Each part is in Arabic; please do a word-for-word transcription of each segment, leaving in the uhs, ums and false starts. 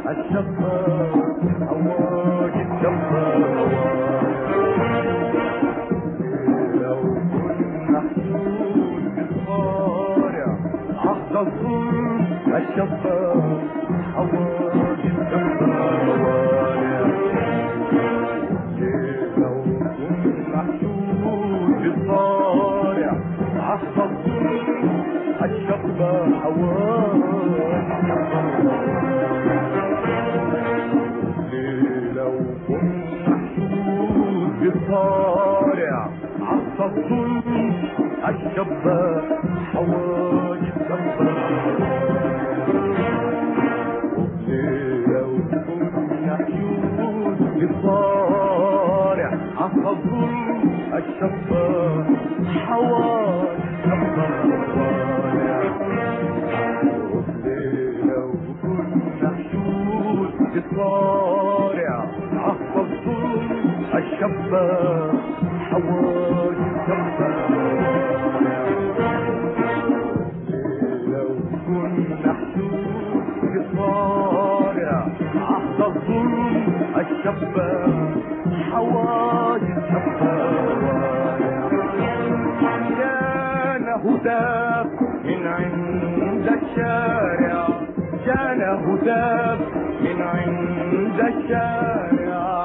الشفا حواج الشفا لو كنا حدود بالصارع عهد الظلم الشفا حواج الشفا لو كنا حدود بالصارع عهد الظلم الشفا حواج بالصارع عصا الظلم الشباب حواج الشباب لو كنا حيوت بالصارع عصا الظلم الشباب حواج الشباب لو كنا حيوت بالصارع عصا الظلم الشباب حواج الشباب لو كنا حدود بالصارع عهد الظلم الشباب حواج الشباب كان هتاف من عند الشارع كان هتاف من عند الشارع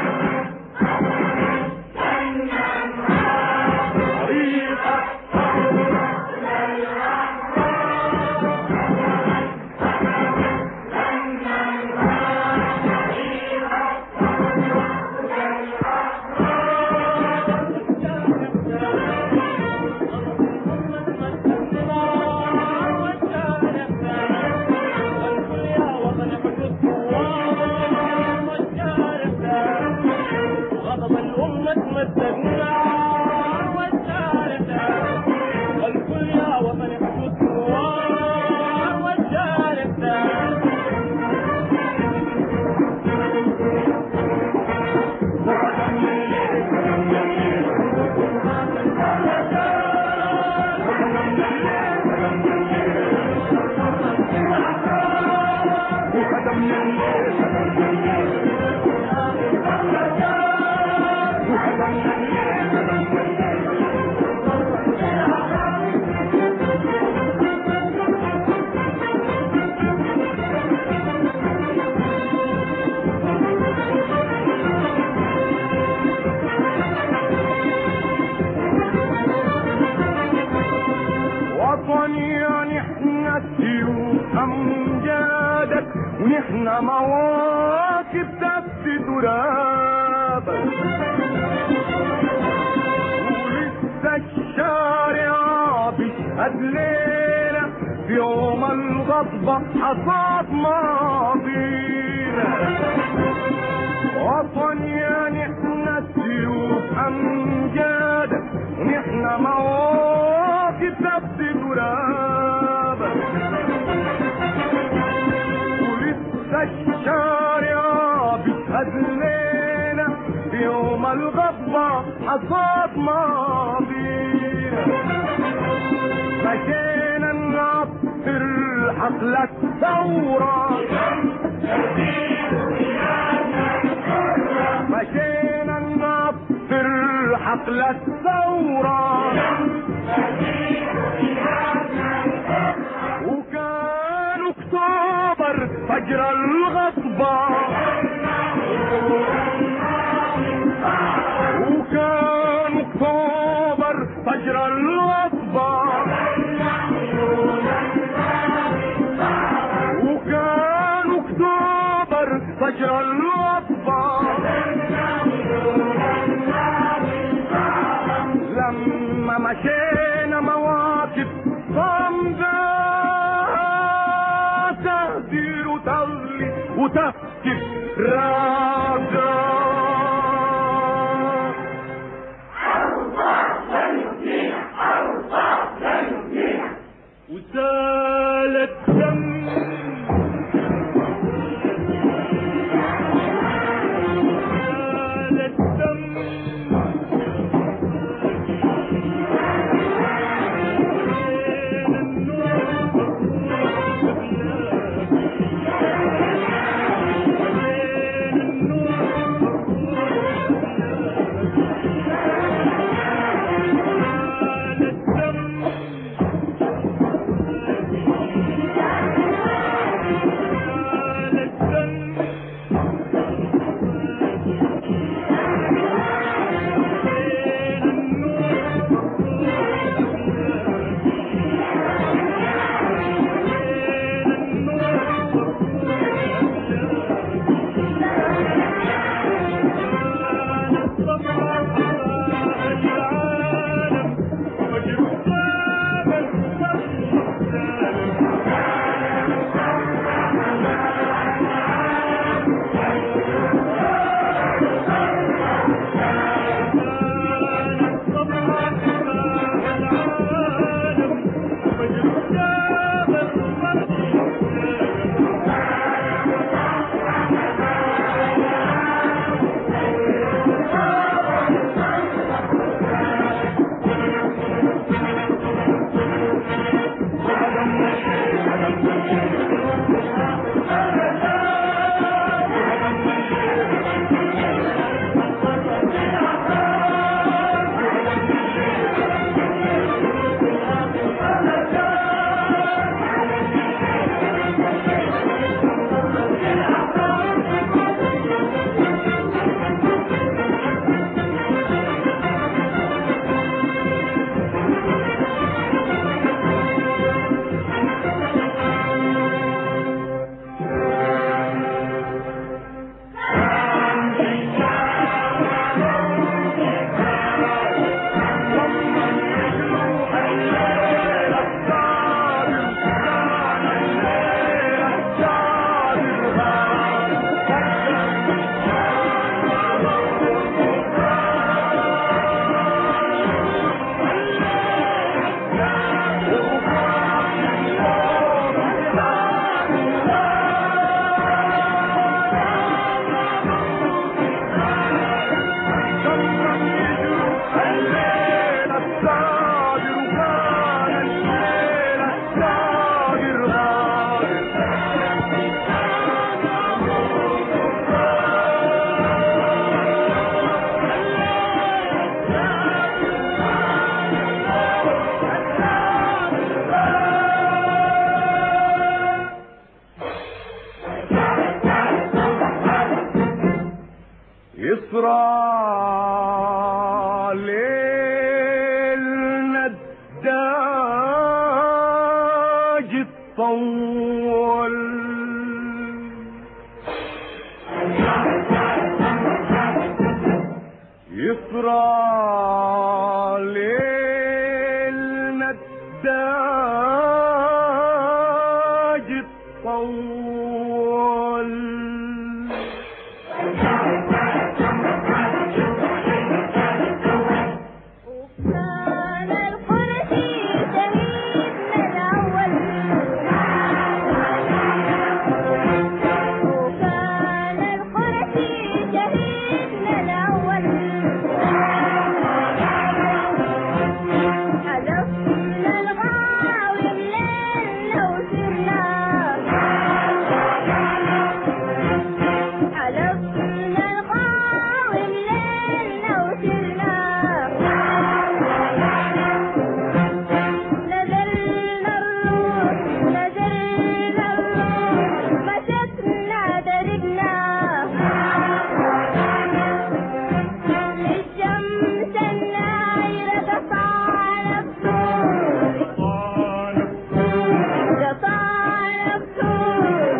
ونحن مواكب تبت ترابك ولسه الشارع بيشهد لينا في يوم الغضبة حصاد ماضينا وطن يا نحن السيوف أمجادك ونحن مواكب تبت ترابك الشارع بيشهد لنا في يوم الغضبة حصاد ماضينا مشينا نعطر حفلة ثورة مشينا نعطر حفلة ثورة وكان اكتوبر فجر الغضبة وكان اكتوبر فجر الغضبة وكان اكتوبر فجر الغضبة لما مشينا مواقف صمدة تهدير وتغلي وتفكك راجع وسالت دم سالت دم يسرى ليلنا الداج الطول يسرى ليلنا الداج الطول وكان القرشي شهيدنا الأول وكان القرشي شهيدنا الأول حلفنا الغاوي بليلنا وسرنا حلفنا الغاوي بليلنا وسرنا نزلنا الروح نزلنا الروح مشتنا دربنا الشمس النايرة قطعنا بطول قطعنا بطول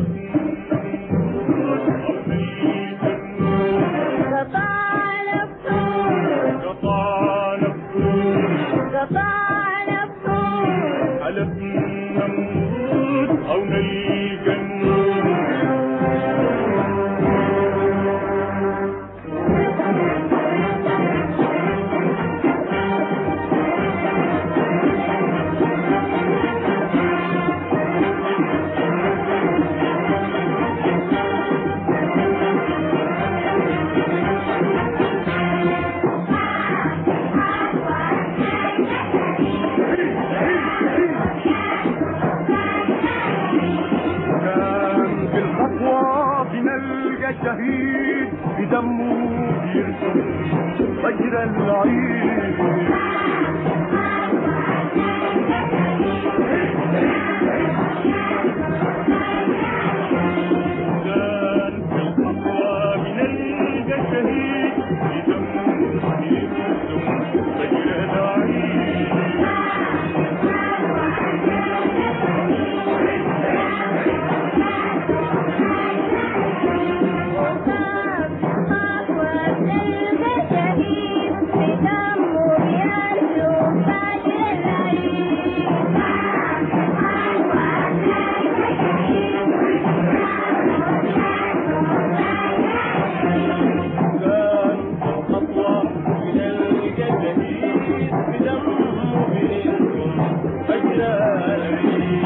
قطعنا بطول قطعنا بطول قطعنا بطول حلفنا نموت او نلقى النور كان في الخطوة بنلقى شهيد بدمه بيرسم فجر العيد كان في الخطوة بنلقى شهيد بدمه بيرسم فجر العيد وكان خطوة تلقى شهيد بدمه بيرسم فجر العيد كان خطوة بنلقى شهيد بدمه بيرسم فجر العيد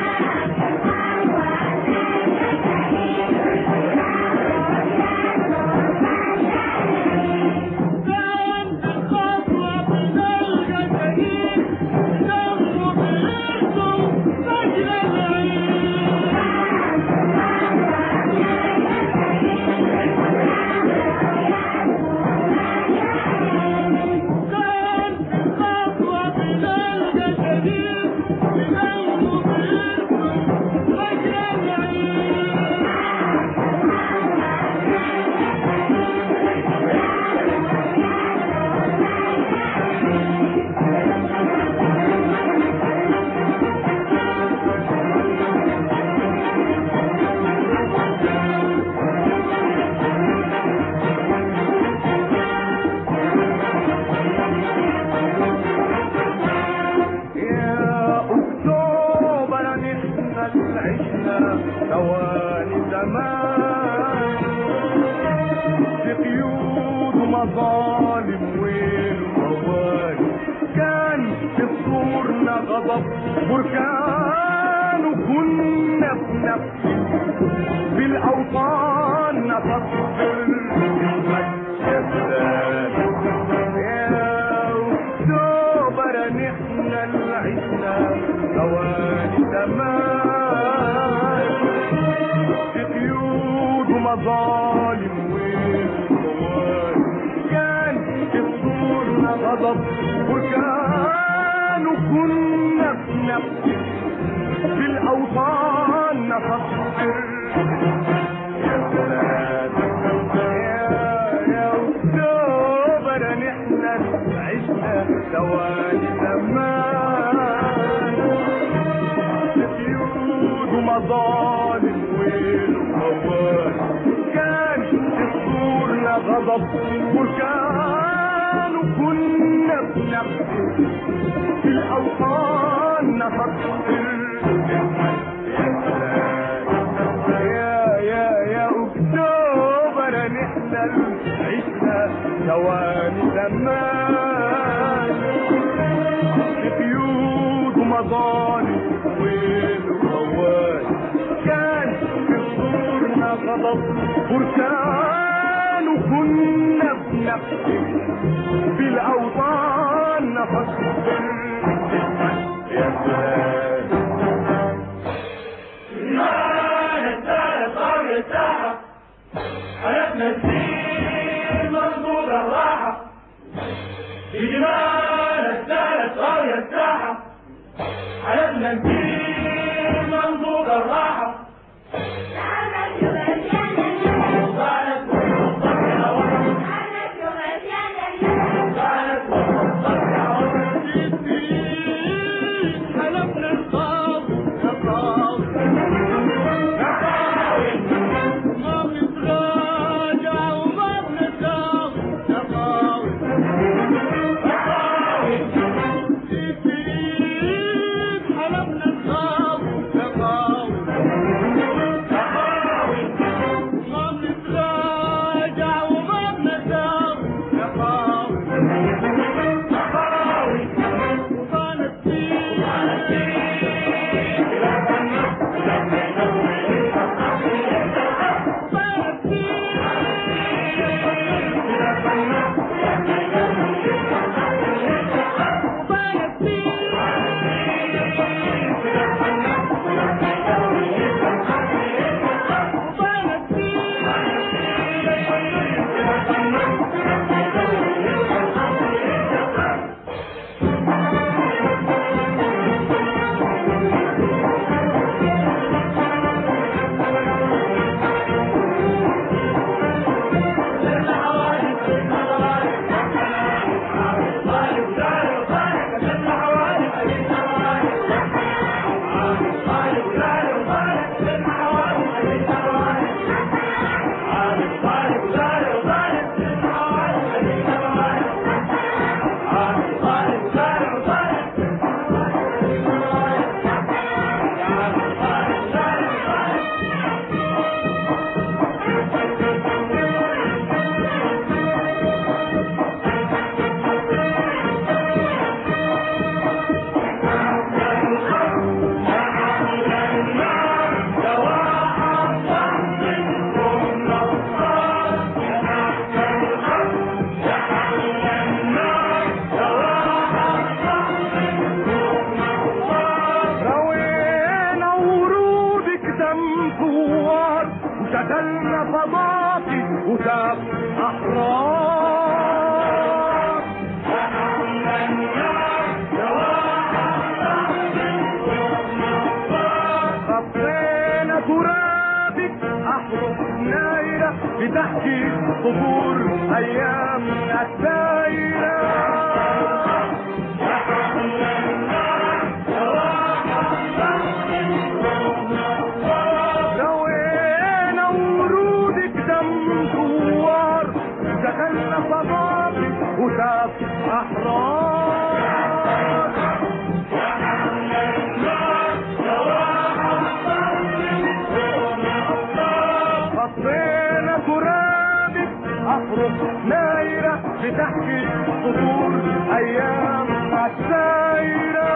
كان الخطوة بنلقى شهيد بدمه بيرسم فجر العيد كان الخطوة بنلقى شهيد بدمه بيرسم فجر العيد يا أكتوبر نحن العشنا ثواني زمان في قيود ومظالم ويل وموالي كان في صدورنا غضب بركان وكنا بنفسي بالأوطان نفكر يا أكتوبر نحن العشنا ثواني زمان في قيود ومظالم وموالي كان في صدورنا غضب بركان وكنا بنفسي بالأوطان نفكر يا سلام يا يا غضب بركان وكنا بنبكي في الأوطان نفكر يا يا يا أكتوبر نحلى عشنا ثواني زمان في قيود ومظالم والرواد كان في صدورنا غضب بركان وكنا بنبكي في الأوطان نفكر يا سلام حياتنا تسير منظور الراحة في جمال الثالث غاية الساحة حياتنا تسير منظور الراحة شغلنا فضاقي وساب أحرار خطينا ترابك أحرق نايرة بتحكي قبور أيام الدايرة دخلنا فضاقي وساب أحرار خطينا ترابك أفرق نايرة بتحكي صدور أيام السايرة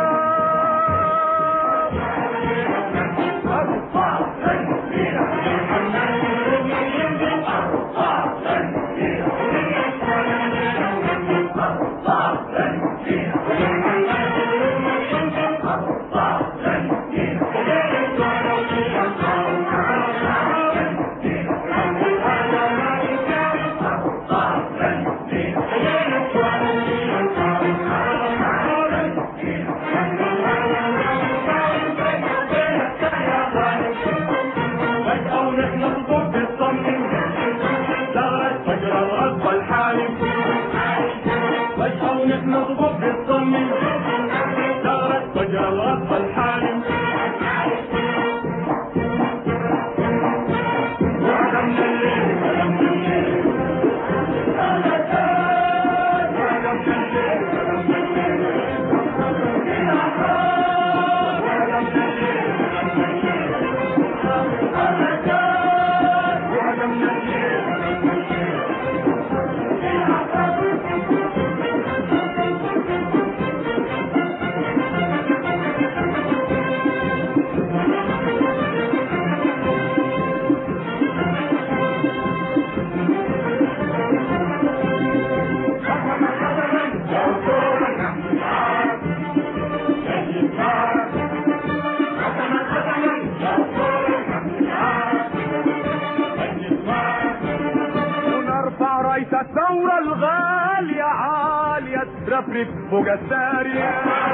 ونرفع راية الثورة الغالية عالية ترفرف فوق السارية.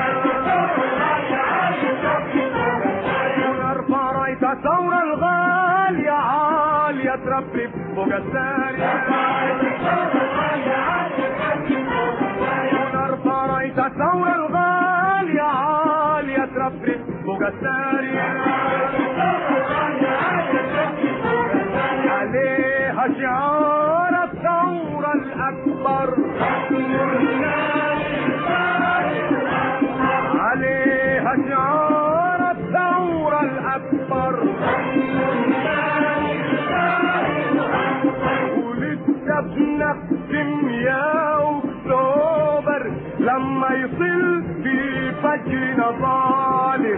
ونرفع راية الثورة الغالية عالية ترفرف فوق السارية. ونرفع راية الثورة الغالية عالية ترفرف فوق السارية. عليها شعار الثورة الأكبر، عليها شعار الثورة الأكبر، ولسه بنختم يا أكتوبر لما يصل في فجرنا ظالم.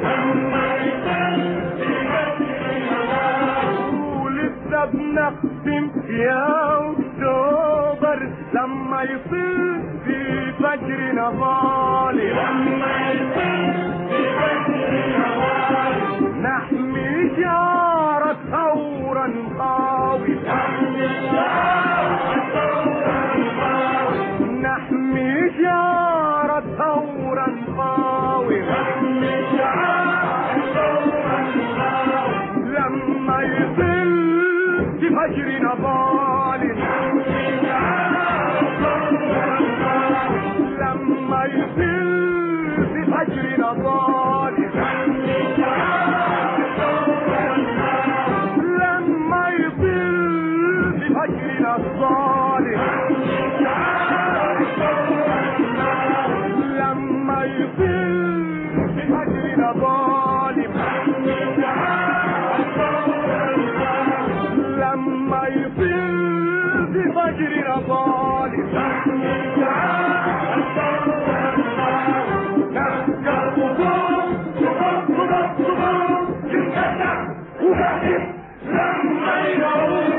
ولسه بنختم يا أكتوبر لما يصل في فجرنا ظالم. نحمي شعار الثورة نقاوم، نحمي شعار الثورة نقاوم. لما يصل في فجرنا ظالم، لما يصل في فجرنا ظالم، لما يصل في فجرنا الظالم، لما يصل في فجرنا ظالم، لما يصل في فجرنا ظالم. نرجع وقوم وقوم وقوم وقوم لما ينور